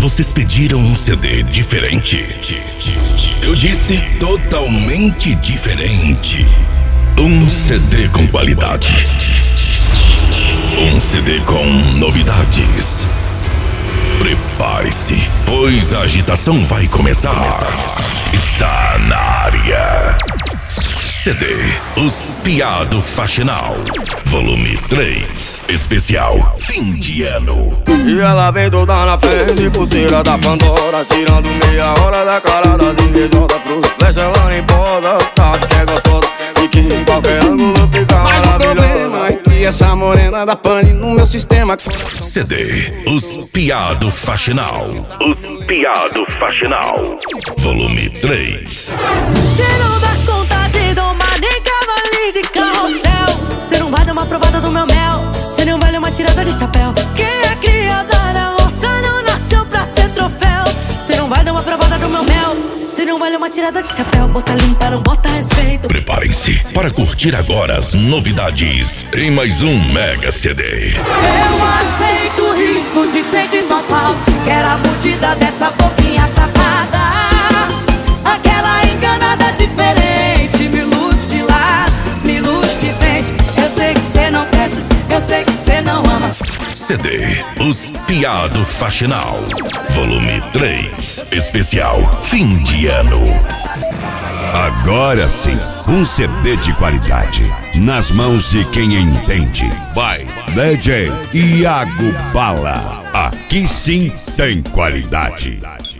vocês pediram um CD diferente. Eu disse totalmente diferente. Um CD com qualidade. Um CD com novidades. Prepare-se, pois a agitação vai começar. Está na área. CD Os Piado Faxinal, volume 3, especial fim de ano. E ela vem toda na frente, pulseira da Pandora, tirando meia hora da cara das invejosas. Cruz, flecha, ela nem posa, sabe que é gostosa e que em qualquer ângulo fica maravilhosa. Mas o problema é que essa morena da pane no meu sistema. CD Os Piado Faxinal, Os Piado Faxinal, volume 3. Você não dá conta de domar nem cavalinho de carrossel. Você não vai dar uma provada do meu mel. Você não vale uma tirada de chapéu. Quem é criada na roça não nasceu pra ser troféu. Você não vai dar uma provada do meu mel. Você não vale uma tirada de chapéu. Bota limpa, não bota respeito. Preparem-se para curtir agora as novidades em mais um Mega CD. Eu aceito o risco de ser de São Paulo. Quero a mordida dessa boquinha safada. Aquela enganada diferente. Me ilude de lá, me ilude de frente. Eu sei que cê não presta, eu sei que cê não ama. CD Os Piado Faxinal, volume 3, especial fim de ano. Agora sim, um CD de qualidade nas mãos de quem entende. Vai, DJ Iago Bala. Aqui sim tem qualidade.